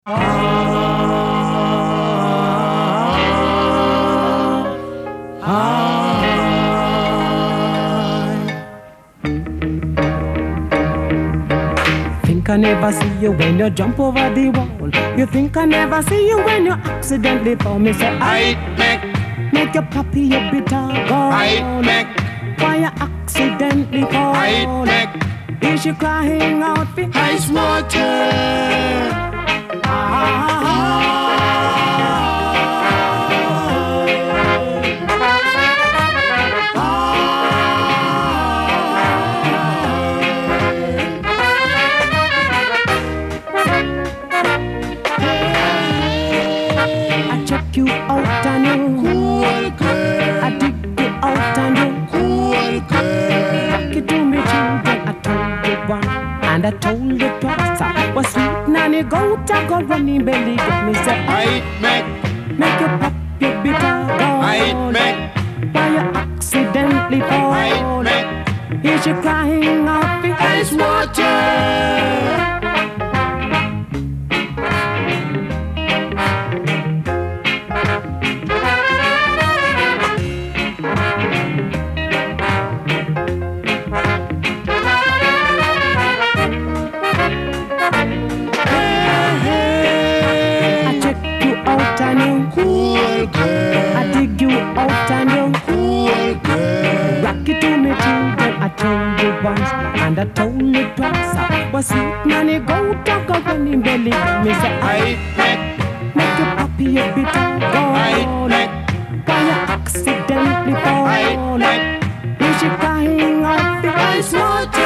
Think I never see you when you jump over the wall. You think I never see you when you accidentally fall. Me say I make your puppy a bitter gall. Why you accidentally fall? Is she crying out for ice water? You out and you cool girl. I dig you out and you cool girl. Rock it to me children. I told you one and I told you twice. I was sweet nanny goat. I go running belly. Get me say I make you pop your bitter gall. Why you accidentally fall? Is she crying out for ice water? Cool girl. I dig you out and you cool girl. Rock it to me children. I told you once and I told you twice. I was sweet nanny goat. I go running belly. Me say I make your puppy a bitter gall. Why you accidentally fall? Is she crying out the ice water?